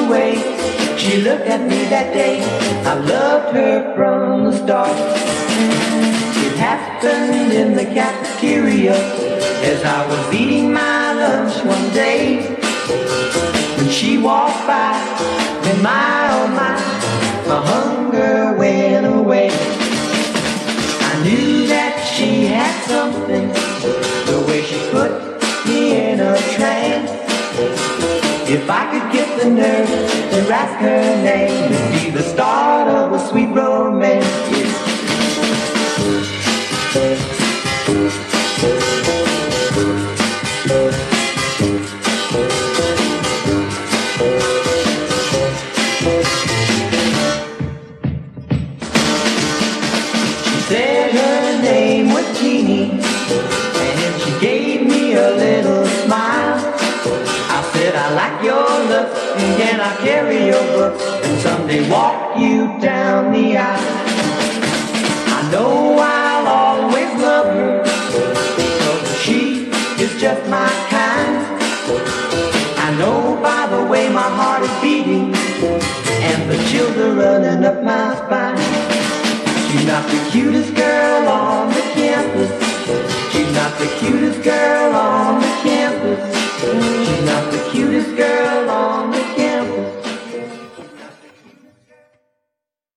way she looked at me that day, I loved her from the start. It happened in the cafeteria as I was eating my lunch one day. When she walked by, and my oh my hunger went away. I knew that she had something, the way she put me in a trance. If I could get the nerve to ask her name, it'd be the start of a sweet romance. She said her name was Jeannie, and she gave me a little smile. I said, I like your looks, and can I carry your books, and someday walk you down the aisle. I know I'll always love her, because she is just my kind. I know by the way my heart is beating, and the chills are running up my spine. She's not the cutest girl on